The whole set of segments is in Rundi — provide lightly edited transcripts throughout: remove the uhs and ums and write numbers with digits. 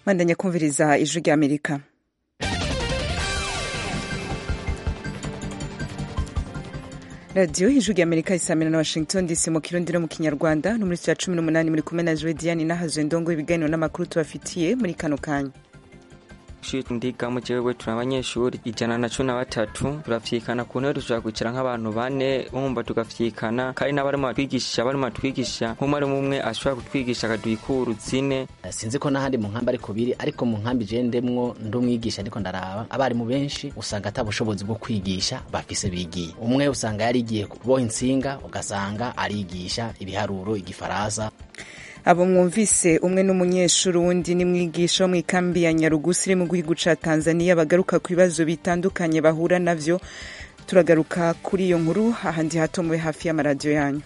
Mandanya kumviriza ijwi rya Amerika. Radio ijwi rya Amerika isamira na Washington DC mu Kirundi no mu Kinyarwanda no muri 18 muri kumwe na Joediani nahazwe ndongo ibiganiro n'amakuru tubafitiye muri kano kanya. Ndiga mu jewe turi abanyeshuri 113 turafyikana ku ntebe dushaka kwicara nk'abantu bane umba tugafyikana kandi n'abarimo batwigisha nk'umwe umwe ashobora kutwigisha akaduhikuru zine. Sinzi ko n'ahandi mu nkambi ariko biri ariko mu nkambi je ndemwo ndumwigisha ariko ndaraba abari mu benshi usanga atabushobozi bwo kwigisha bafise bigiye. Umwe usanga yarigiye kuboha insinga ugasanga arigisha ibiharuro igifaransa. Abo mwumvise umwe n'umunyeshuri wundi ni mwigisha wo mu ikambi ya Nyarugusi iri mu gihugu ca Tanzania bagaruka ku bibazo bitandukanye bahura navyo. Turagaruka kuri iyo nkuru ahandi hato mube hafi y'amaradiyo yanyu.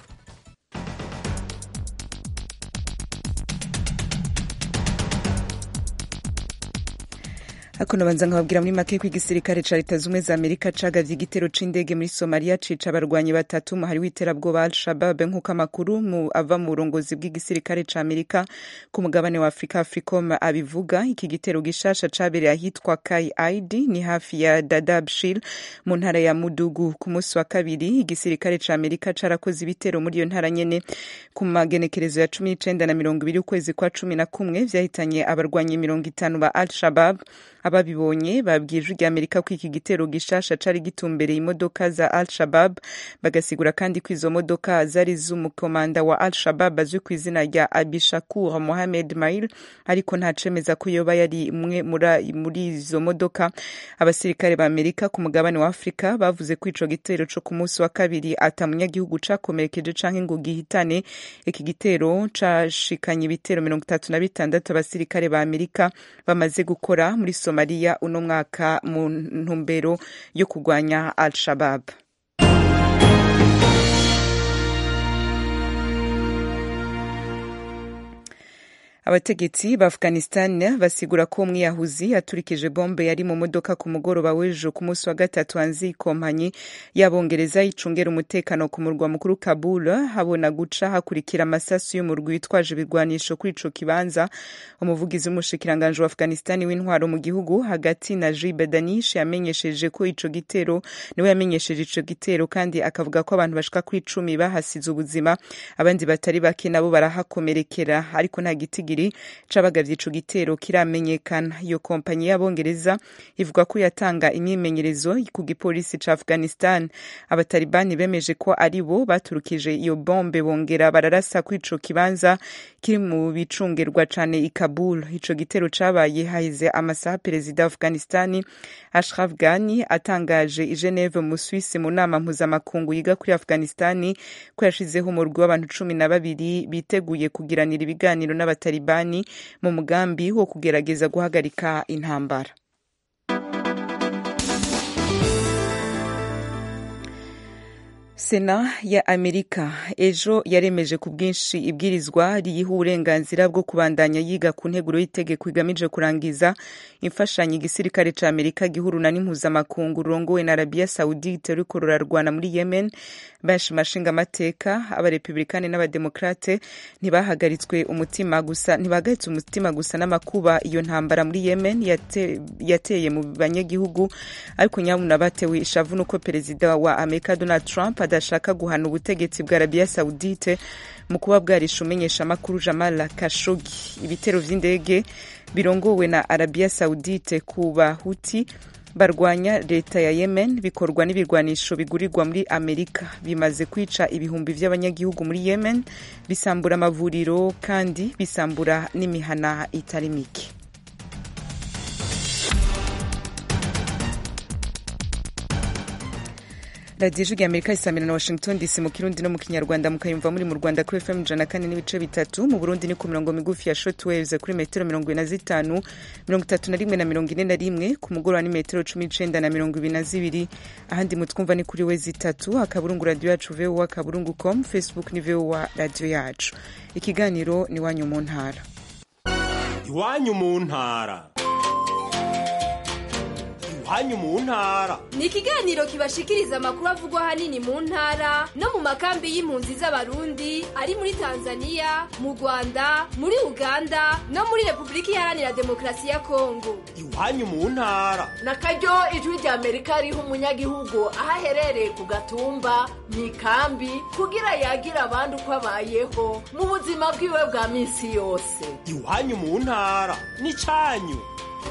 Hakuno banza nkababwira muri make kw'igisirikare ca Leta Zumwe za Amerika cagavye igitero c'indege muri Somalia cica abarwanyi batatu muhari w'iterabwoba Al-Shabaab nk'uko amakuru ava mu burongozi bw'igisirikare ca Amerika ku mugabane wa Afrika Africom abivuga. Iki gitero gishasha cabereye ahitwa Kai Aidi ni hafi ya Dadaab Shil mu ntara ya Mudugu. Ku munsi wa kabiri igisirikare ca Amerika carakoze ibitero muri iyo ntara nyene ku magenekerezo ya 19 na 20 ukwezi kwa 11 vyahitanye abarwanyi 50 ba Al-Shabaab. Ababibonye babwije rya Amerika ko iki gitero gishasha cari gitumbereye imodoka za Al-Shabaab bagasigura kandi ko izo modoka zari z'umukomanda wa Al-Shabaab azwi ku izina rya Abishakur Mohamed Mail ariko nta cemeza ko yoba yari imwe muri izo modoka. Abasirikare ba Amerika ku mugabane wa Afrika bavuze ko ico gitero co ku munsi wa kabiri atamunyagihugu cakomerekeje canke ngo gihitane. Iki gitero cashikanye ibitero 36 abasirikare ba Amerika bamaze gukora muri Somalia uno mwaka mu ntumbero yo kugwanya Al-Shabaab. Abategetsi ba Afghanistan basigura ko umwiyahuzi yaturikije bombe yari mu modoka ku mugoroba w'ejo ku munsi wa gatatu hanze ikompanyi y'Abongereza icungera umutekano ku murwa mukuru Kabul habona guca hakurikira amasasu y'umurwi witwaje ibigwanisho kuri ico kibanza. Umuvugizi w'umushikiranganje wa Afghanistan w'intwaro mu gihugu hagati Najib Danish yamenyesheje ko ico gitero niwe yamenyesheje ico gitero kandi akavuga ko abantu bashika kuri 10 bahasize ubuzima abandi batari bake nabo barahakomerekera ariko nta gitigiri cabagavye ico gitero kiramenyekana. Iyo kompanyi y'Abongereza ivuga ko yatanga imyimenyerezo ku gipolisi ca Afghanistan. Abatalibani bemeje ko ari bo baturukije iyo bombe bongera bararasa ku ico kibanza kiri mu bicungerwa cane i Kabul. Ico gitero cabaye haize amasaha perezida wa Afghanistan Ashraf Ghani atangaje i Geneve mu Suisse mu nama mpuzamakungu yiga kuri Afghanistan ko yashizeho umurwi w'abantu 12 biteguye kugiranira ibiganiro n'abatalibani mu mugambi wo kugerageza guhagarika intambara. Sena ya Amerika ejo yaremeje ku bwinshi ibwirizwa riyiha uburenganzira bwo kubandanya yiga ku nteguro y'itegeko igamije kurangiza imfashanyo igisirikare ca Amerika gihuruna n'impuzamakungu rongowe na Arabia Saudite riko rurarwana muri Yemen. Benshi mashinga amateka abarepublikane n'abademokrate ntibahagaritse umutima gusa n'amakuba iyo ntambara muri Yemen yateye mu banyagihugu ariko nyabuna batewe ishavu nuko perezida wa Amerika Donald Trump adashaka guhana ubutegetsi bwa Arabia Saudite mu kuba bwarisha umenyesha makuru Jamal Khashoggi. Ibitero vy'indege birongowe na Arabia Saudite ku Bahuti barwanya leta ya Yemen bikorwa n'ibirwanisho bigurirwa muri Amerika bimaze kwica ibihumbi vy'abanyagihugu muri Yemen, bisambura amavuriro kandi bisambura n'imihana itari mike. Radio Ijwi Amerika isamira na Washington DC mu Kirundi no mu Kinyarwanda mukayumva muri mu Rwanda kuri FM 104.3 mu Burundi ni ku mirongo migufi ya shortwaves kuri metero 45 31 na 41 ku mugoroba ni metero 19 na 22 ahandi mutwumva ni kuri wezi 3 akaburungu radio yacu voa.com Facebook ni voa radio yacu. Ikiganiro ni wanyu mu ntara. Iwanyu mu ntara. iwanyu mu ntara. Ni ikiganiro kibashikiriza amakuru avugwa hanini mu ntara no mu makambi y'impunzi z'abarundi ari muri Tanzania, mu Rwanda, muri Uganda no muri Republika Iharanira Demokarasi ya Kongo. Iwanyu mu ntara. Nakaryo ijwi rya Amerika riha umunyagihugu aho aherereye ku gatumba mu ikambi kugira yagira abandi uko abayeho mu buzima bwiwe bwa minsi yose. Iwanyu mu ntara n'icanyu.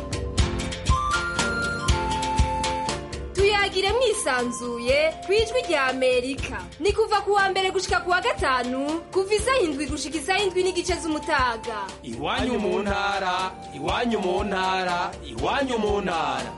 Tuyagire mwisanzuye kwijwi rya Amerika. Ni kuva kuwa mbere gushika kuwa gatanu kuva isaha 7 gushika isaha 7:30 z'umutaga. Iwanyu mu ntara, iwanyu mu ntara, iwanyu mu ntara.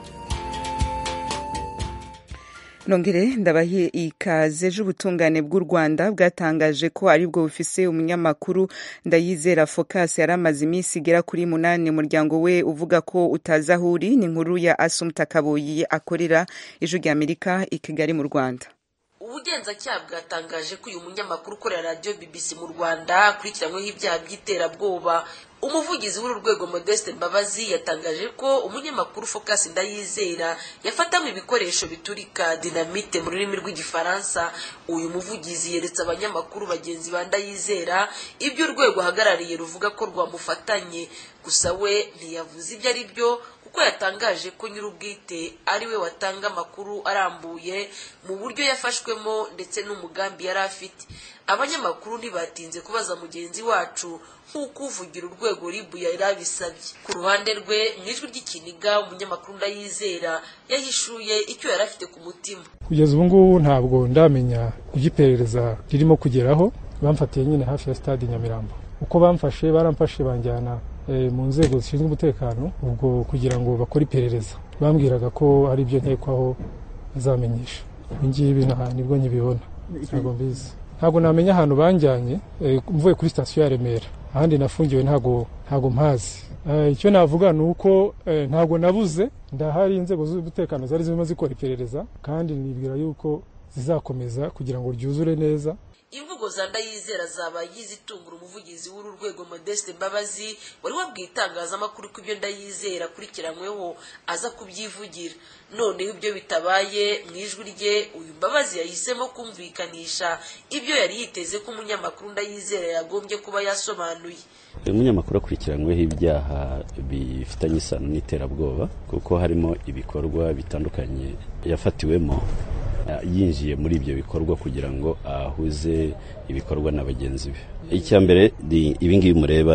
Nongere ndabahiye ikaze j'ubutungane bw'u Rwanda bwatangaje ko ari bwo bufise umunyamakuru Ndayizera Focus yaramaze iminsi igera kuri 8 umuryango we uvuga ko utazahuri. Ni inkuru ya Assumpta Kaboyi akorera ijwi rya Amerika i Kigali mu Rwanda. Ubugenzacyaha bwatangaje ko uyu munyamakuru ukorera radio BBC mu Rwanda akurikiranyweho ibyaha by'iterabwoba. Umuvugizi w'uru rwego Modeste Mbabazi yatangaje ko umunyamakuru Focus Ndayizera yafatanywe ibikoresho biturika dinamite mu rurimi rw'igifaransa. Uyu muvugizi yeretse abanyamakuru bagenzi ba Ndayizera ibyo urwego hagarariye ruvuga ko rwamufatanye, gusa we ntiyavuze ibyo ari byo kuko yatangaje ko nyir'ubwite ari we watanga amakuru arambuye mu buryo yafashwemo ndetse n'umugambi yari afite. Abanyamakuru ntibatinze kubaza mugenzi wacu nk'uko uvugira urwego RIB yarabisabye. Ku ruhande rwe mw'ijwi ry'ikiniga umunyamakuru Ndayizera yahishuye icyo yari afite ku mutima. Kugeza ubu ngubu ntabwo ndamenya igiperereza ririmo kugeraho. Bamfatiye nyine hafi ya stade Nyamirambo. Uko baramfashe banjyana mu nzego zishinzwe umutekano ubwo kugira ngo bakore iperereza. Bambwiraga ko ari byo nkekwaho azamenyesha. Ngibi nibwo nkibibona. Ntabwo mbizi. Ntabwo namenya ahantu banjyanye mvuye kuri station ya Remera. Ahandi nafungiwe ntabwo mpazi. Icyo navuga nuko ntabwo nabuze, ndahari inzego z'umutekano zari zirimo zikora iperereza kandi nibwira yuko zizakomeza kugira ngo ryuzure neza. Imvugo za Ndayizera zaba yizitungura umuvugizi w'uru rwego Modeste Mbabazi wari wabwiye itangazamakuru ko ibyo Ndayizera akurikiranyweho aza kubyivugira. Noneho ibyo bitabaye mw'ijwi rye uyu Mbabazi yahisemo kumvikanisha ibyo yari yiteze ko umunyamakuru Ndayizera yagombye kuba yasobanuye. Umunyamakuru akurikiranyweho ibyaha bifitanye isano n'iterabwoba kuko harimo ibikorwa bitandukanye yafatiwemo yinjiye muri ibyo bikorwa kugira ngo ahuze ibikorwa n'abagenzi be. Icya mbere ibingibi mureba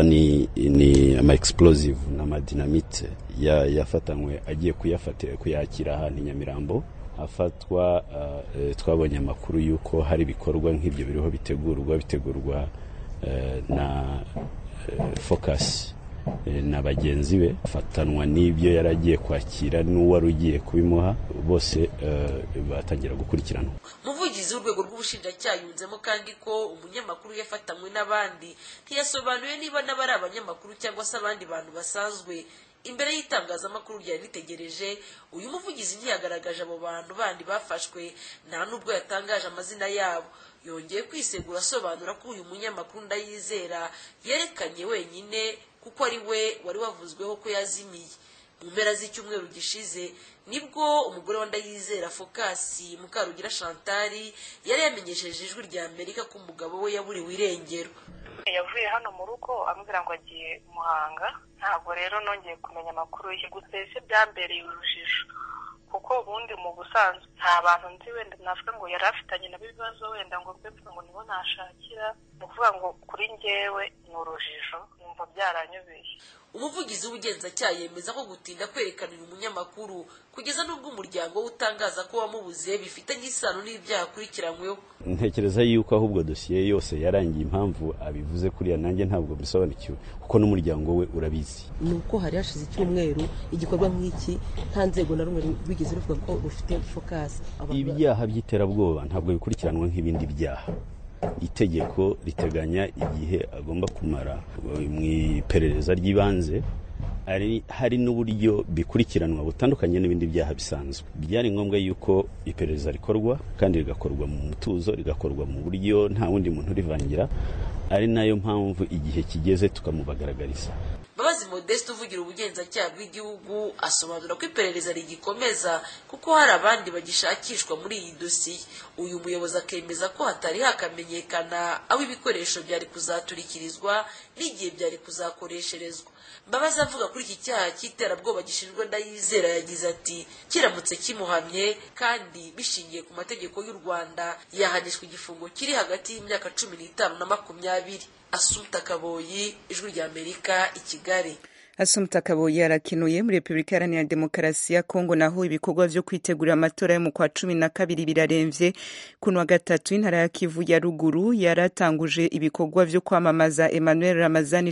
ni ama explosive na dinamite yafatanywe agiye kuyakira ahantu Nyamirambo afatwa. Twabonye amakuru yuko hari ibikorwa nk'ibyo biriho bitegurwa na Focus na bagenzi be fatanwa n'ibyo yaragiye kwakira n'uwari ugiye kubimuha bose batangira gukurikirana. Umuvugizi w'urwego rw'ubushinjacyaha yunzemo kandi ko umunyamakuru yafatanywe n'abandi ntiyasobanuye niba n'abari abanyamakuru cyangwa se abandi bantu basanzwe. Imbere y'itangazamakuru ryari ritegereje uyu muvugizi ntiyagaragaje abo bantu bandi bafashwe, nta nubwo yatangaje amazina yabo. Yongeye kwisegura asobanura ko uyu munyamakuru Ndayizera yerekanye wenyine kuko ari we wari wavuzweho ko yazimiye. Mu mpera z'icyumweru gishize nibwo umugore wa Ndayizera Focus Mukarugira Chantal yari yamenyesheje ijwi rya Amerika ko umugabo we yaburiwe irengero. Yavuye hano mu rugo ambwira ngo agiye Muhanga, ntabwo rero nongeye kumenya amakuru ye. Gusa ese byambereye urujijo kuko ubundi mu busanzwe nta bantu nzi wenda navuga ngo yari afitanye nabo ibibazo wenda ngo mbe ngo nibo nashakira. Ni ukuvuga ngo kuri njyewe ni urujijo, numva byaranyobeye. Umuvugizi w'ubugenzacyaha yemeza ko gutinda kwerekana uyu munyamakuru kugeza n'ubwo umuryango we utangaza ko wamubuze bifitanye isano n'ibyaha akurikiranyweho. Ntekereza yuko ahubwo dosiye yose yarangiye. Impamvu abivuze kuriya nanjye ntabwo bisobanukiwe kuko n'umuryango we urabizi. Nuko hari hashize icyumweru igikorwa nk'iki nta nzego na rumwe bigeze ruvuga ko rufite Focus. Ibyaha by'iterabwoba ntabwo bikurikiranwa nk'ibindi byaha. Itegeko riteganya igihe agomba kumara mu iperereza ry'ibanze, hari n'uburyo bikurikiranwa butandukanye n'ibindi byaha bisanzwe. Byari ngombwa yuko iperereza rikorwa kandi rigakorwa mu mutuzo, rigakorwa mu buryo nta wundi muntu rivangira, ari nayo mpamvu igihe kigeze tukamubagaragariza. Mbabazi Modeste uvugira ubugenzacyaha bw'igihugu asobanura ko iperereza rigikomeza kuko hari abandi bagishakishwa muri iyi dosiye. Uyu muyobozi akemeza ko hatari hakamenyekana aho ibikoresho byari kuzaturikirizwa n'igihe byari kuzakoresherezwa. Mbabazi avuga kuri iki cyaha cy'iterabwoba gishinjwa Ndayizera yagize ati kiramutse kimuhamye kandi bishingiye ku mategeko y'u Rwanda yahanishwa igifungo kiri hagati y'imyaka 15 na 20. Assumpta Kaboyi, Ijwi ry'Amerika, i Kigali. Assumpta Kaboyi arakenuye muri Republika Iharanira Demokarasi ya Kongo, naho ibikorwa vyo kwitegura amatora yo mu kwa 12 biraremvye. Kuno wa gatatu intara ya Kivu ya ruguru yaratanguje ibikorwa vyo kwamamaza Emmanuel Ramazani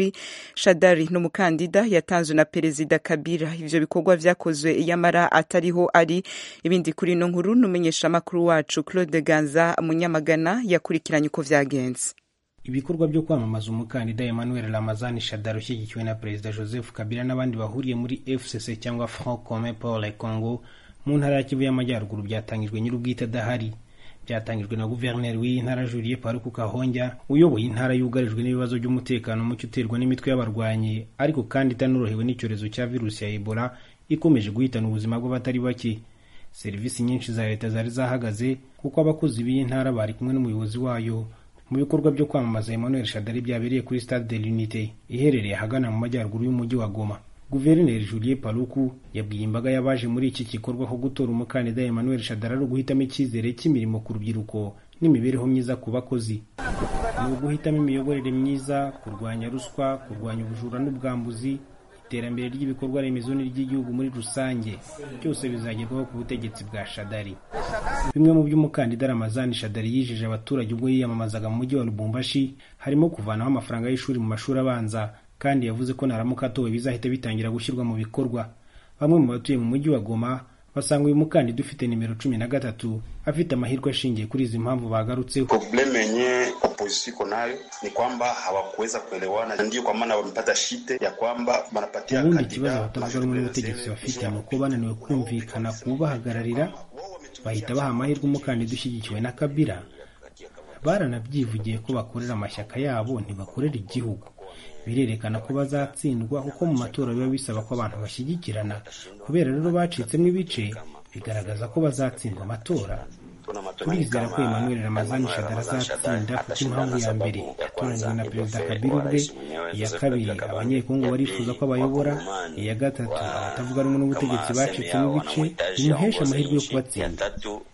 Shadari n'umukandida yatanzwe na Perezida Kabila. Ivyo bikorwa vyakozwe yamara atariho ari. Ibindi kuri no nkuru numenyesha makuru wacu Claude Ganza Munyamagana yakurikiranye uko vyagenze. Ibikorwa byo kwamamaza umukandida Emmanuel Ramazani Shadari ushyigikiwe na Perezida Joseph Kabila n'abandi bahuriye muri FCC cyangwa Front Commun pour le Congo mu ntara ya Kivu y'Amajyaruguru byatangijwe nyir'ubwite adahari. Byatangijwe na guverineri w'iyi ntara Julien Paluku Kahonja uyoboye intara yugarijwe n'ibibazo by'umutekano mucyo uterwa n'imitwe y'abarwanyi ariko kandi itanorohewe n'icyorezo cya virusi ya Ebola ikomeje guhitana ubuzima bw'abatari bake. Serivisi nyinshi za leta zari zahagaze kuko abakozi b'iyi ntara bari kumwe n'umuyobozi wayo. Mu bikorwa byo kwamamaza Emmanuel Shadari byabereye kuri Stade de l'Unité iherereye hagana mu majyaruguru y'umujyi wa Goma. Guverineri Julien Paluku yabwiye imbaga yabaje muri iki gikorwa ko gutora umukandida Emmanuel Shadari ari uguhitamo icyizere cy'imirimo ku rubyiruko n'imibereho myiza ku bakozi. Ni uguhitamo imiyoborere myiza, kurwanya ruswa, kurwanya ubujura n'ubwambuzi, iterambere ry'ibikorwa remezo n'iry'igihugu muri rusange, byose bizagerwaho ku butegetsi bwa Shadari. Bimwe mu by'umukandida Ramazani Shadari yijeje abaturage ubwo yiyamamazaga mu mujyi wa Lubumbashi harimo kuvanaho amafaranga y'ishuri mu mashuri abanza, kandi yavuze ko naramuka atowe bizahita bitangira gushyirwa mu bikorwa. Bamwe mu batuye mu mujyi wa Goma basanga uyu mukandida ufite nimero 13 afite amahirwe ashingiye kuri izi mpamvu bagarutseho. Probleme yenye opposition iko nayo ni kwamba hawakuweza kuelewana, ndio kwa maana wamepata shite ya kwamba wanapatia kandida. Batavuga rumwe n'ubutegetsi bafite nuko bananiwe kumvikana kubahagararira, bahita baha amahirwe umukandida ushyigikiwe na Kabila. Baranabyivugiye ko bakorera amashyaka yabo ntibakorera igihugu. Birerekana ko bazatsindwa kuko mu matora biba bisaba ko abantu bashyigikirana. Kubera rero bacitsemo ibice bigaragaza ko bazatsindwa amatora. Turizera ko Emmanuel Ramazani Shadari azatsinda kuko impamvu ya mbere yatoranyijwe na Perezida Kabila ubwe, iya kabiri abanyekongo barifuza ko abayobora, iya gatatu abatavuga rumwe n'ubutegetsi bacitsemo ibice bimuhesha amahirwe yo kubatsinda.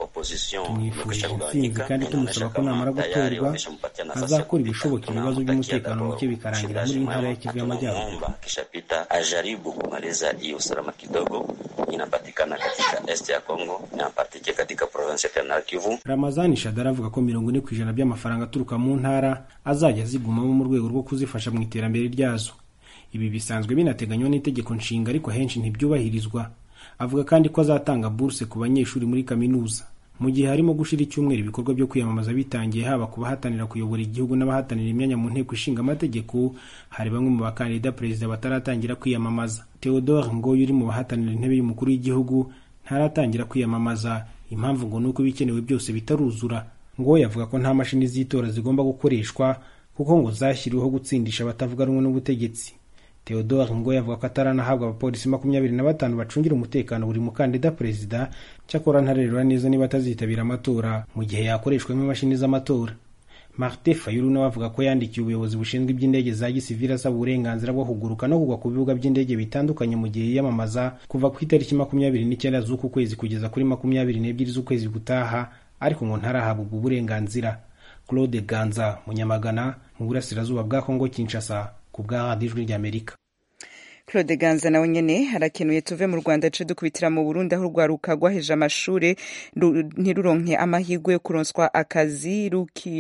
Tumwifurije intsinzi kandi tumusaba ko namara gutorwa azakora ibishoboka ibibazo by'umutekano muke bikarangira muri intara ya Kivu y'Amajyaruguru. Ajaribu kumaliza hiyo usalama kidogo inapatikana katika este ya Kongo na partike katika province ya Kivu. Ramazani Shadari avuga ko 40% by'amafaranga aturuka mu ntara azajya zigumamo mu rwego rwo kuzifasha mu iterambere ryazo. Ibi bisanzwe binateganywa n'itegeko nshinga ariko henshi ntibyubahirizwa. Avuga kandi ko azatanga bourse ku banyeshuri muri kaminuza. Mu gihe harimo gushira icyumweru ibikorwa byo kwiyamamaza bitangiye, haba ku bahatanira kuyobora igihugu n'abahatanira imyanya mu nteko ishinga amategeko, hari bamwe mu bakandida perezida bataratangira kwiyamamaza. Theodore Ngoyi uri mu bahatanira intebe y'umukuru w'igihugu ntaratangira kwiyamamaza. Impamvu ngo nuko bikenewe byose bitaruzura. Ngoyi avuga ko nta mashini z'itora zigomba gukoreshwa kuko ngo zashyiriweho gutsindisha abatavuga rumwe n'ubutegetsi. Theodore Ngoyi avuga ko ataranahabwa abapolisi 25 bacungira umutekano buri mukandida perezida, cyakora ntarerura neza niba atazitabira amatora mu gihe yakoreshwamo imashini z'amatora. Martin Fayulu nawe avuga ko yandikiye ubuyobozi bushinzwe iby'indege za gisivili asaba uburenganzira bwo kuguruka no kugwa ku bibuga by'indege bitandukanye mu gihe yiyamamaza kuva ku itariki 29 z'uku kwezi kugeza kuri 22 z'ukwezi gutaha, ariko ngo ntarahabwa ubwo burenganzira. Claude Ganza Munyamagana mu burasirazuba bwa Kongo Kinshasa ku bwa Ijwi ry'Amerika. Claude Ganza nawe nyene harakenuye tuve mu Rwanda ce dukubitira mu Burundi aho rwaruka rwaheje amashure ntiruronke amahirwe yo kuronswa akazi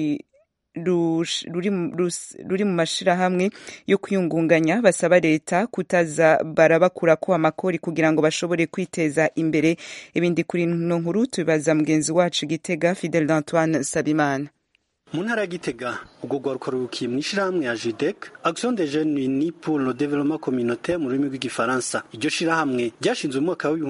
ruri mu mashirahamwe yo kwiyungunganya. Basaba leta kutaza barabakura ko amakori kugira ngo bashobore kwiteza imbere. Ibindi kuri no nkuru tubibaza mugenzi wacu Gitega Fidel Antoine Sabimana. mu ntara ya Gitega ubwo rwaruka rurukiye mu ishirahamwe ya JIDEC Action des Jeunes Unis pour le Développement Communautaire mu rurimi rw'igifaransa. Iryo shirahamwe ryashinzwe mu mwaka wa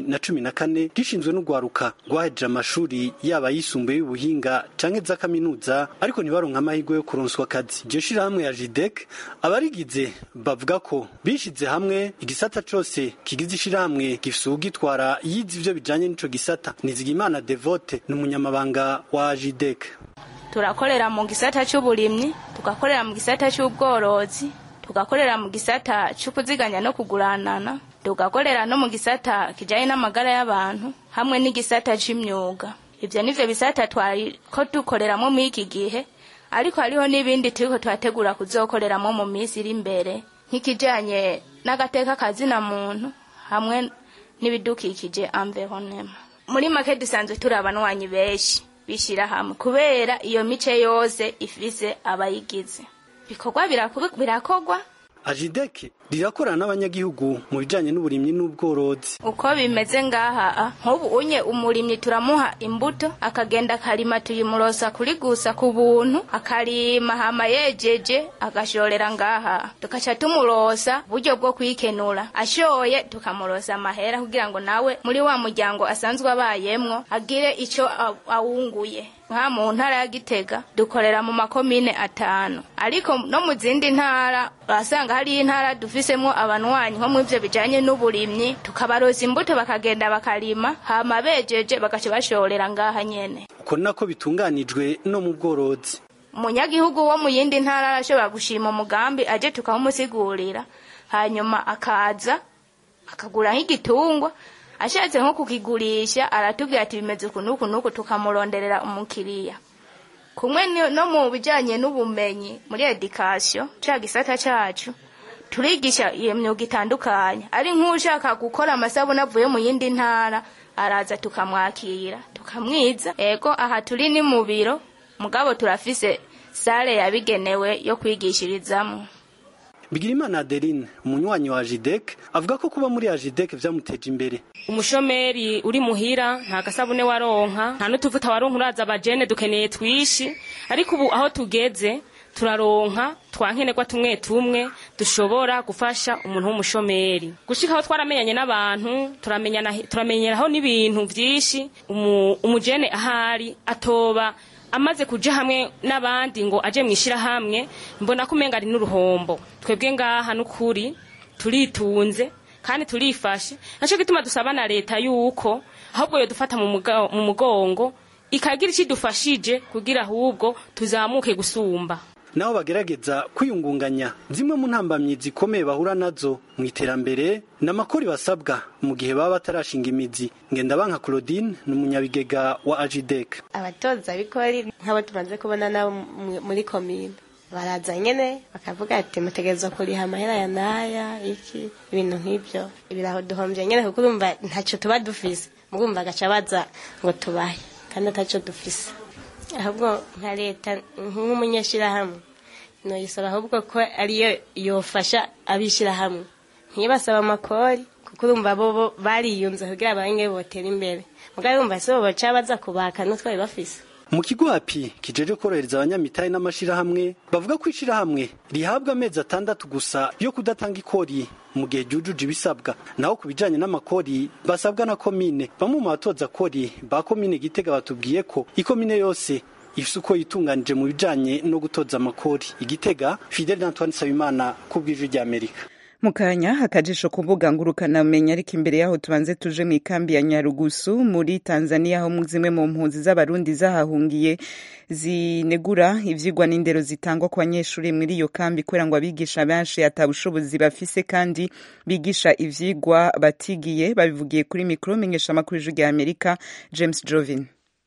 2014 rishinzwe n'urwaruka rwahejeje amashuri yaba yisumbuye y'ubuhinga canke za kaminuza ariko ntibaronka amahirwe yo kuronswa akazi. Iryo shirahamwe ya JIDEC abarigize bavuga ko bishize hamwe igisata cose kigize ishirahamwe gifise ugitwara yize ivyo bijanye n'ico gisata. Nizigimana Devote n'umunyamabanga wa JIDEC. Turakorera mu gisata cy'uburimyi, tugakorera mu gisata cy'ubworozi, tugakorera mu gisata cy'ukuziganya no kuguranana, tugakorera no mu gisata kijanye n'amagara y'abantu hamwe n'igisata c'imyuga. Ivyo nivyo bisata twari ko dukoreramo mu iki gihe, ariko hariho n'ibindi turiko twategura kuzokoreramo mu minsi iri imbere nk'ikijanye n'agateka kazina muntu hamwe n'ibidukikije environnement. Muri make dusanzwe turi abanwanyi benshi bishira hamwe kubera iyo mice yose ifise abayigize. Bikorwa birakogwa. JIDEC rirakorana n'abanyagihugu mu bijanye n'uburimyi n'ubworozi. Uko bimeze ngaha nk'ubu unye umurimyi turamuha imbuto akagenda akarima tuyimurosa kuri gusa ku buntu akarima hama yejeje agashorera ngaha tukaca tumurosa buryo bwo kwikenura ashoye tukamurosa amahera kugira ngo nawe muri wa muryango asanzwe abayemwo agire ico awunguye. Nka mu ntara ya Gitega dukorera mu makomine 5 ariko no mu zindi ntara urasanga hari intara dufisemo abanwanyi nko mu ivyo bijanye n'uburimyi tukabaroza imbuto bakagenda bakarima hama bejeje bagace bashorera ngaha nyene. Uko nako bitunganijwe no mu bworozi. Umunyagihugu wo mu yindi ntara arashobora gushima umugambi aje tukamusigurira hanyuma akaza akagura nk'igitungwa ashatse nko kukigurisha aratubwira ati bimeze kunuku tukamuronderera umukiriya. Kumwe no mu bijanye n'ubumenyi muri education ca gisata cacu turigisha iyo myuga itandukanye. Ari nk'ushaka gukora amasabune avuye mu yindi ntara araza tukamwakira tukamwiza. Ego aha turi ni mu biro mugabo turafise sale yabigenewe yo kwigishirizamo. Bigirimana Adeline umunywanyi wa JIDEC avuga ko kuba muri JIDEC vyamuteje imbere. Umushomeri uri muhira nta gasabune waronka nta n'utuvuta waronka uraza abajene dukeneye twishi ariko ubu aho tugeze turaronka twankenerwa tumwe dushobora gufasha umuntu w'umushomeri. Gushika aho twaramenyanye n'abantu turamenyeraho n'ibintu vyinshi umujene ahari atoba amaze kuja hamwe n'abandi ngo aje mwishira hamwe mbona kumenga ari n'uruhombo. Twebwe ngaha n'ukuri turitunze kandi turifashe naco gituma dusaba na leta yuko ahubwo yo dufata mu mugongo ikagira ikidufashije kugira ahubwo tuzamuke gusumba. Nabo bagerageza kwiyungunganya zimwe mu ntambamyi zikomeye bahura nazo mu iterambere n'amakori basabwa mu gihe baba batarashinga imizi. Ngendabanka Claudine n'umunyabigega wa JIDEC. Abatoza bikori nk'abo tumaze kubona nabo muri komine baraza nyene bakavuga ati mutegerezwa kuriha amahera ya naya iki ibintu nk'ibyo ibiraho duhombye nyene kuko urumva ntaco tuba dufise mugumva gaca baza ngo tubahe kandi ataco dufise. Ahubwo nka leta nk'umunyeshira hamwe no yisaba ahubwo ko ariyo yofasha abishira hamwe ntibasaba amakori kuko urumva bo bariyunze kugira abange botera imbere mugabo urumva so baca baza kubaka no twari bafise. Mu kigo api kijeje korohereza abanyamitahe n'amashira hamwe bavuga ko ishira hamwe rihabwa amezi 6 gusa yo kudatanga ikori mu gihe jujuje ibisabwa naho kubijanye n'amakori basabwa na komine. Bamwe mu batoza kori ba komine Gitega batubwiye ko ikomine yose ifise uko yitunganije mu bijanye no gutoza amakori. Igitega Fidel Antoine Sabimana kubw'ijwi rya Amerika. Mukanya akajisho kuvuga ngurukana umenya ariko imbere yaho tubanze tuje mu ikambi ya Nyarugusu muri Tanzania aho muzimwe mu mpunzi z'abarundi zahahungiye zinegura ivyigwa n'indero zitangwa ku banyeshuri muri iyo kambi kubera ngo abigisha benshi atabushobozi bafise kandi bigisha ivyigwa batigiye. Babivugiye kuri mikro menyesha makuru ya Amerika James Jovin.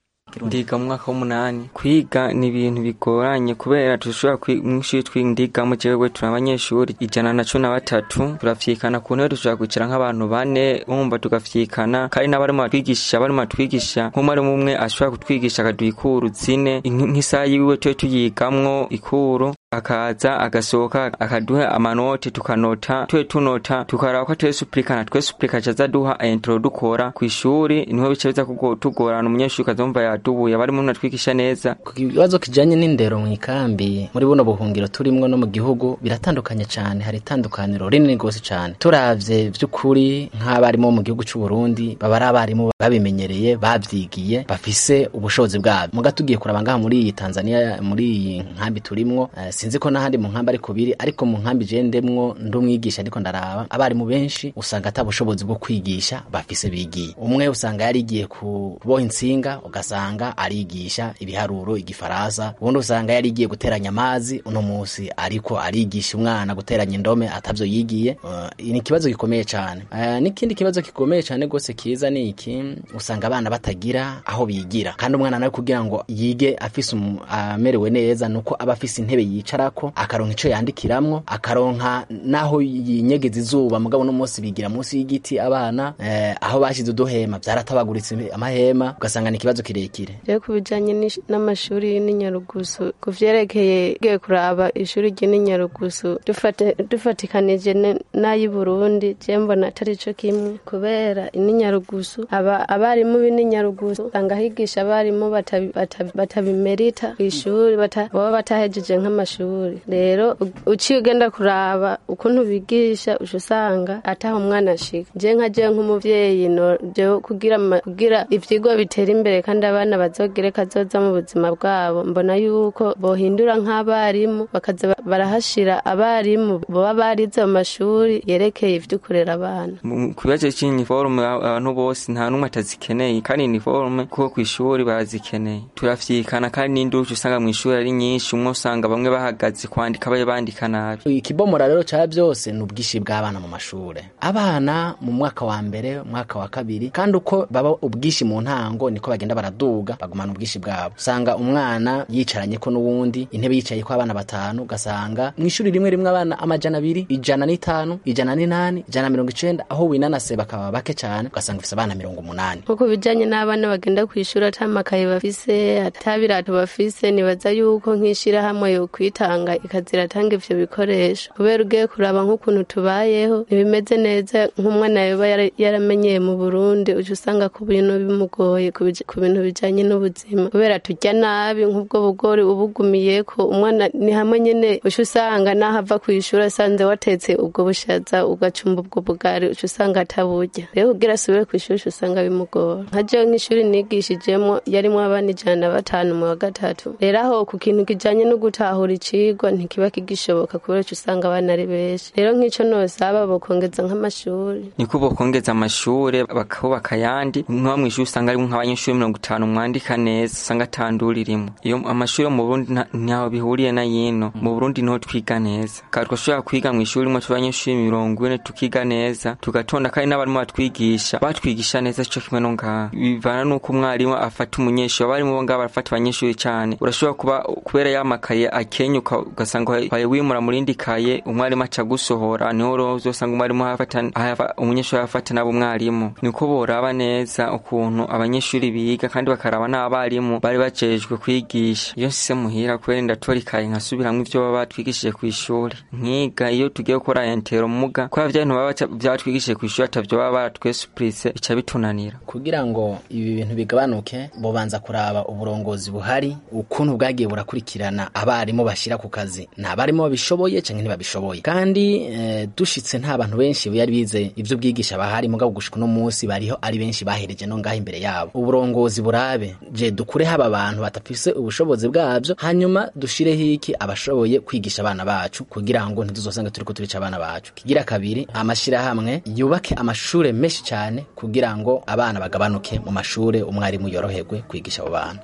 Ndiga mu mwaka w'8 kwiga ni ibintu bigoranye kubera tushobora mwishuri twindiga mu jewe turabanyeshuri 113 turafyikana ku ntebe dushobora kwicara nk'abantu 4 umba tugafyikana kandi n'abarimo twigisha nk'umwe umwe ashobora kutwigisha akaduha ikuru 4 nk'isaha yiwe tuyigamwo ikuru akaza agasohoka akaduha amanote tukanota tunota tukaraba ko twesuplikana caza duha intro dukora kwishuri niho bice biza tugorana umunyeshuri kazomva baradubuye abarimu natwigisha neza. Ku kibazo kijanye n'indero mu ikambi muri buno buhungiro turimwo no mu gihugu biratandukanye cyane, hari itandukaniro rinini gose cyane. Turavye vy'ukuri nk'abarimu mu gihugu cy'u Burundi baba ari abarimu babimenyereye bavyigiye bafise ubushobozi bwabo. Muga tugiye kuraba ngaha muri Tanzania muri iyi nkambi turimwo sinzi ko n'ahandi mu nkambi ariko biri, ariko mu nkambi je ndemwo ndumwigisha ariko ndaraba abarimu benshi usanga atabushobozi bwo kwigisha bafise bigiye. Umwe usanga yarigiye kuboha insinga ugasanga arigisha ibiharuro igifaransa, ubundi usanga yarigiye guteranya amazi uno musi ariko arigisha umwana guteranya indome atavyo yigiye. Ni ikibazo gikomeye cyane. N'ikindi kibazo gikomeye cyane gose kiza ni iki, usanga abana batagira aho bigira, kandi umwana nawe kugira ngo yige afise amerewe neza nuko aba afise intebe yicarako, akaronka ico yandikiramwo, akaronka naho yinyegeza izuba. Mugabo no munsi bigira munsi y'igiti abana aho bashize uduhema byaratabaguritse amahema, ugasanga ni ikibazo kirekire. Rero kubijanye n'amashuri y'Inyarugusu kuvyerekeye giye kuraba ishuri ry'Inyarugusu dufatikanije n'ayi Burundi je mbona atari co kimwe, kubera Inyarugusu abarimu b'Inyarugusu usanga higisha abarimu batabimerita kw'ishuri baba batahejeje nk'amashuri. Rero uciye ugenda kuraba ukuntu bigisha usanga ataho umwana ashika. Je nk'umuvyeyi no kugira ivyigwa bitera imbere kandi abana bazogere kazoza mu buzima bwabo, mbona yuko bohindura nk'abarimu bakaza barahashira abarimu baba barize mu mashuri yerekeye ivy'ukurera abana. Kubaje c'uniforme abantu bose nta numwe atazikeneye, kandi uniforme kuko kw'ishuri barazikeneye. Turafyikana kandi n'indusho usanga mu ishuri ari nyinshi, umwe usanga bamwe bahagaze kwandika baye bandika nabi. Ikibomora rero ca byose n'ubwishi bw'abana mu mashure. Abana mu mwaka wa mbere, mwaka wa kabiri, kandi uko baba ubwishi mu ntango niko bagenda baraduga bagumana ubwishi bwabo. Usanga umwana yicaranye ko n'uwundi intebe yicaye ko abana batanu, gasanga mu ishuri rimwe abana 200, 105, 108, 190, aho winanase bakaba bake cyane ugasanga ufise abana 80. Kuko bijanye n'abana bagenda kwishura atamakaye bafise atabirato bafise, nibaza yuko nkishira hamwe yo kwitanga ikaziratanga ivyo bikoresho, kubera ugiye kuraba nk'ukuntu tubayeho ntibimeze neza. Nk'umwana yoba yaramenyeye mu Burundi uje usanga ku bintu bimugoye ku bintu bijanye n'ubuzima, kubera turya nabi nk'ubwo bugori ubugumiye ko umwana ni hamwe nyene uje usanga nahava kwishura sanze watetse ubwo bushaza ugacumba ubwo bugari uje usanga ataburya. Rero kugira asubire kwishura usanga bimugora. Nkaje nk'ishuri nigishijemo yarimo abana 105 mu wa gatatu. Rero aho ku kintu kijanye no gutahura icigwa ntikiba kigishoboka kubera usanga abana ari benshi. Rero nk'ico nosaba bokongeza nk'amashuri, niko bokongeza amashure bakubaka yandi nko mu ishuri usanga ari nk'abanyeshuri 50 mwandika neza usanga atandurimo. Iyo amashuri mu Burundi ntaho bihuriye na yino. Mu Burundi no twiga neza, kandi twashobora kwiga mu ishuri mu abanyeshuri 40 tukiga neza tugatonda, kandi n'abarimo batwigisha neza cyo kimwe no ngaha. Bivana nuko umwarimu afata umunyeshuri, abarimo bo ngaha barafata abanyeshuri cyane. Urashobora kuba kubera yamakaye akenyuka ugasanga waye wimura muri ndikaye umwarimu aca gusohora, niho uzosanga umwarimu umunyeshuri afata nabo umwarimu. Niko boraba neza ukuntu abanyeshuri biga kandi bakaraba n'abarimu bari bacejwe kwigisha. Iyo sise muhira kwenda ndatorikaye nkasubiramwe ivyo baba batwigishije ku ishuri nkiga. Iyo tugiye gukora intero muga kwa byantu baba byatwigishije ku ishuri atavyo baba baratwesuprise ica bitunanira. Kugira ngo ibi bintu bigabanuke bobanza kuraba uburongozi buhari ukuntu bwagiye burakurikirana abarimu bashira ku kazi, n'abarimu babishoboye canke ntibabishoboye. Kandi dushitse nta bantu benshi yari bize ivyo bwigisha bahari, mugabo gushika no munsi bariho ari benshi bahereje no ngaho imbere yabo. Uburongozi burabe je dukure haba abantu batafise ubushobozi bwabyo, hanyuma dushireho iki abashoboye kwigisha abana bacu kugira ngo ntituzosanga turiko turica abana bacu. Kigira kabiri, amashira hamwe yubake amashure menshi cyane kugira ngo abana bagabanuke mu mashure, umwarimu yoroherwe kwigisha abo bana.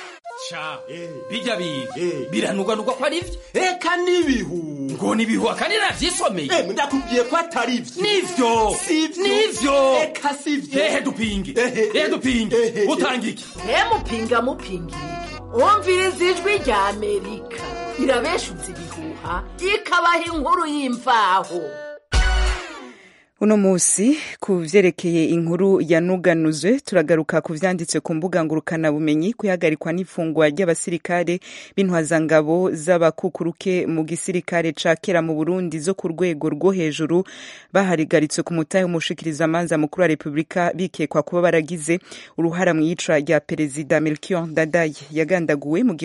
Bijya biranugwanugwa ko ari byo. Eka nibihu ngo nibihu akandi navyisomeye. Ndakubwiye ko atari byo. Nivyo eka sivyo. Dupinge utangike. Mupinga umviriza ijwi rya Amerika irabeshuza ibihuha ikabaha inkuru y'imvaho. Uno musi ku vyerekeye inkuru yanuganuzwe turagaruka ku vyanditse ku mbuga ngurukana bumenyi kwihagarikwa n'ifungwa ry'abasirikare b'intwazangabo z'abakukuruke mu gisirikare ca kera mu Burundi zo ku rwego rwo hejuru baharigaritse ku mutahe umushikiriza amanza mukuru wa Republika bikekwa kuba baragize uruhara mu yicwa rya Perezida Melchior Ndadaye yagandaguwe mu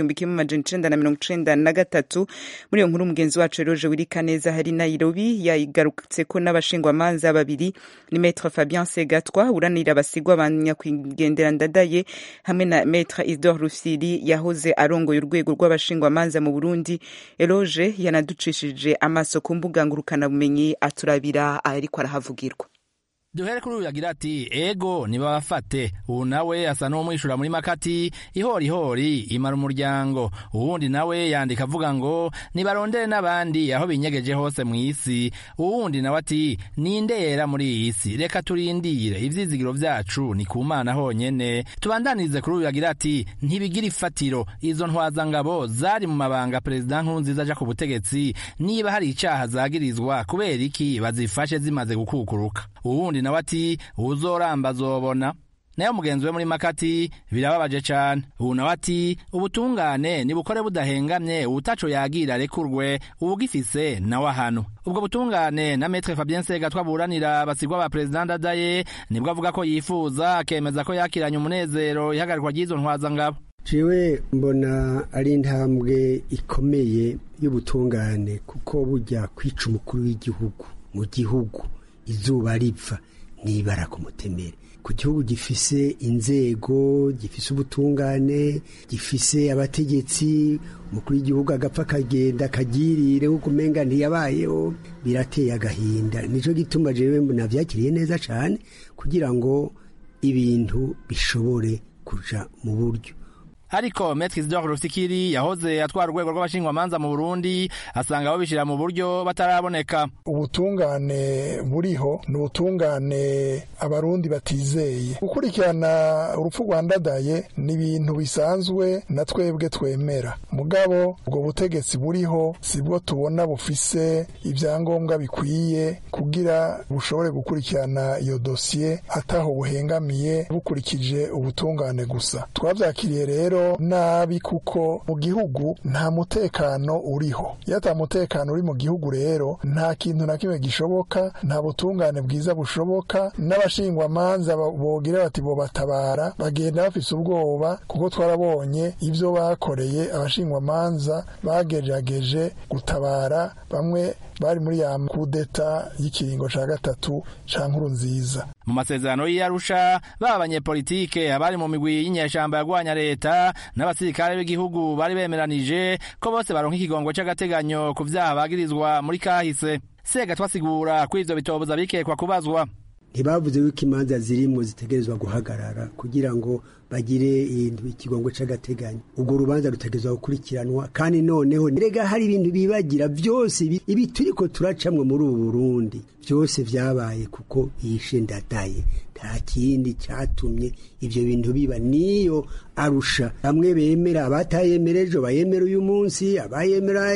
1993 muri iyo nkuru mugenzi wacu Roger Wirikaneza hari Nairobi yayigarutse ko n'abashingwamanza babiri ni Maître Fabien Segatwa uranira abasigwa banyakwigendera Ndadaye hamwe na Maître Isidore Rufyiri yahoze arongoye urwego rw'abashingwamanza mu Burundi. Eloge yanaducishije amaso ku mbuga ngurukana bumenyi aturabira ariko arahavugirwa. Duhere kuri uyu yagira ati ego nibabafate ubu nawe asa n'umwishura muri Makati ihori imara umuryango uwundi nawe yandika avuga ngo nibarondere n'abandi aho binyegeje hose mu isi uwundi nawe ati nindera muri iyi si reka turindire ivyizigiro vyacu ni ku Mana honyene. Tubandanize kuri uyu yagira ati ntibigira ifatiro izo ntwazangabo zari mu mabanga President Nkurunziza aja ku butegetsi niba hari icaha zagirizwa kubera iki bazifashe zimaze gukukuruka. Uwundi nawe ati uzoramba azobona. Nayo mugenzi we muri Makati birababaje cyane. Ubu nawe ati ubutungane nibukore budahengamye utaco yagira rekurwe ubugifise nawe hano. Ubwo butungane na Maître Fabien Segatwa buranira basigwa ba President Ndadaye nibwo avuga ko yifuza akemeza ko yakiranye umunezero ihagarikwa ry'izo ntwazangabo. Jewe mbona ari intambwe ikomeye y'ubutungane kuko bujya kwica umukuru w'igihugu mu gihugu izuba ripfa nibara ku mutemere ku gihugu gifise inzego gifise ubutungane gifise abategetsi umukuru w'igihugu agapfa kagenda kagirire uko umenga ntiyabayeho birateye agahinda. Nico gituma jewe mbona vyakiriye neza cane kugira ngo ibintu bishobore kuja mu buryo. Ariko Maître Isidore Rufyiri yahoze atwara urwego rw'abashingwamanza mu Burundi asanga abo bishira mu buryo bataraboneka. Ubutungane buriho ni ubutungane abarundi batizeye. Gukurikirana urupfu rwa Ndadaye ni ibintu bisanzwe na twebwe twemera. Mugabo ubwo butegetsi buriho sibwo tubona bufise ivyangombwa bikwiye kugira bushobore gukurikirana iyo dossier ataho buhengamiye bukurikije ubutungane gusa. Twavyakiriye rero nabi kuko mu gihugu nta mutekano uriho. Iyo ata mutekano uri mu gihugu rero nta kintu na kimwe gishoboka, nta butungane bwiza bushoboka. N'abashingwamanza bogira bati bo batabara bagenda bafise ubwoba kuko twarabonye ivyo bakoreye abashingwamanza bagerageje gutabara bamwe bari muri ya kudeta y'ikiringo ca gatatu ca Nkurunziza. Mu masezerano y'Arusha baba abanyepolitike abari mu migwi y'inyeshamba yagwanya leta n'abasirikare b'igihugu bari bemeranije ko bose baronka ikigongo c'agateganyo ku vyaha bagirizwa muri kahise. Segatwa asigura ko ivyo bitobuza bikekwa kubazwa. Ntibavuze yuko imanza zirimwo zitegerezwa guhagarara kugira ngo bagire ikigongo c'agateganyo. Ubwo rubanza rutegerezwa gukurikiranwa kandi noneho rega hari ibintu bibagira vyose ibi turiko turacamwe muri ubu Burundi byose vyabaye kuko yishe Ndadaye. Nta kindi cyatumye ivyo bintu biba niyo Arusha. Bamwe bemera abatayemereje bayemera uyu munsi abayemera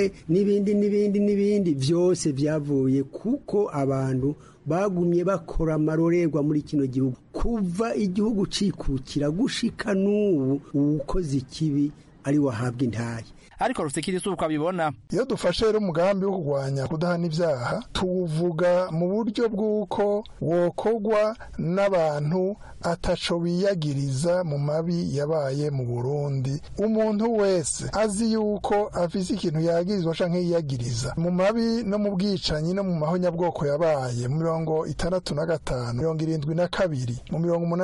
n'ibindi vyose vyavuye kuko abantu bagumye bakora amarorerwa muri kino gihugu kuva igihugu cikukira gushika n'ubu ukoze ikibi ari wahabwa intaye. Ariko Rufyiri suko abibona. Iyo dufashe rero umugambi wo kurwanya kudahana ivyaha tuvuga mu buryo bw'uko wokogwa n'abantu ataco biyagiriza mu mabi yabaye mu Burundi. Umuntu wese azi yuko afise ikintu yagirizwa canke yiyagiriza mu mabi no mu bwicanyi no mu mahonyabwoko yabaye mu 65, 72, mu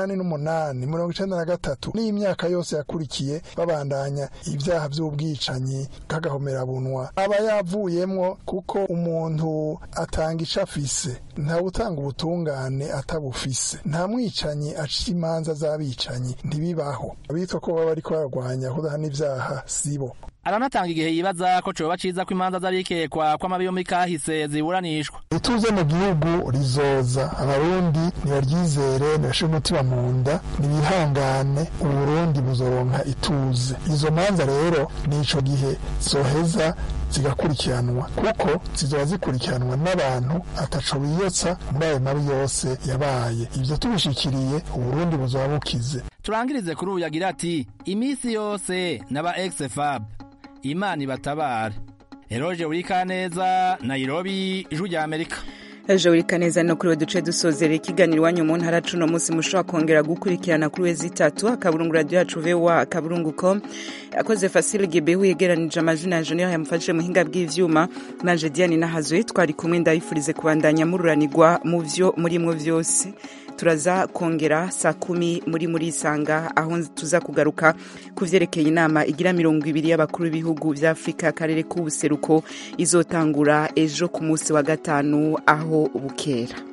88, mu 93 n'imyaka yose yakurikiye babandanya ivyaha vy'ubwicanyi kagahomerabunwa aba yavuyemwo kuko umuntu atanga icafise nta utanga ubutungane atabufise. Nta mwicanyi aca imanza z'abicanyi ntibibaho. Abitwa ko baba bariko baragwanya kudahana ivyaha sibo. aranatanga igihe yibaza ko coba ciza ko imanza z'abikekwa kw'amabi yo muri kahise ziburanishwa. Ituze mu gihugu rizoza, abarundi nibaryizere, nibashire umutima mu nda, nibihangane, uburundi buzoronka ituze. Izo manza rero nico gihe zoheza zigakurikiranwa kuko zizoba zikurikiranwa n'abantu ataco biyotsa muri ayo mabi yose yabaye. Ivyo tubishikiriye uburundi buzoba bukize. Turangirize kuri uyu yagira ati imisi yose n'aba ex-FAB Imana ibatabare. Eroje Urikaneza, Nairobi, Ijwi rya Amerika. Ejo Urikaneza no kuri we duce dusozera ikiganiro iwanyu mu ntara cuno munsi mushobora kongera gukurikirana kuri wezi 3 akaburungu radio yacu VOA akaburungu.com. Akoze Facile Gebehu yegeranije amajina ya Junior yamufashije muhinga bw'ivyuma nanje Diane Nahazwe twari kumwe ndayifurize kubandanya mururanirwa mu vyo murimwo vyose. Turaza kongera saa 10 muri Isanga aho tuza kugaruka kuvyerekeye inama igira 20 y'abakuru b'ibihugu vya Afrika akarere k'ubuseruko izotangura ejo ku munsi wa gatanu aho bukera.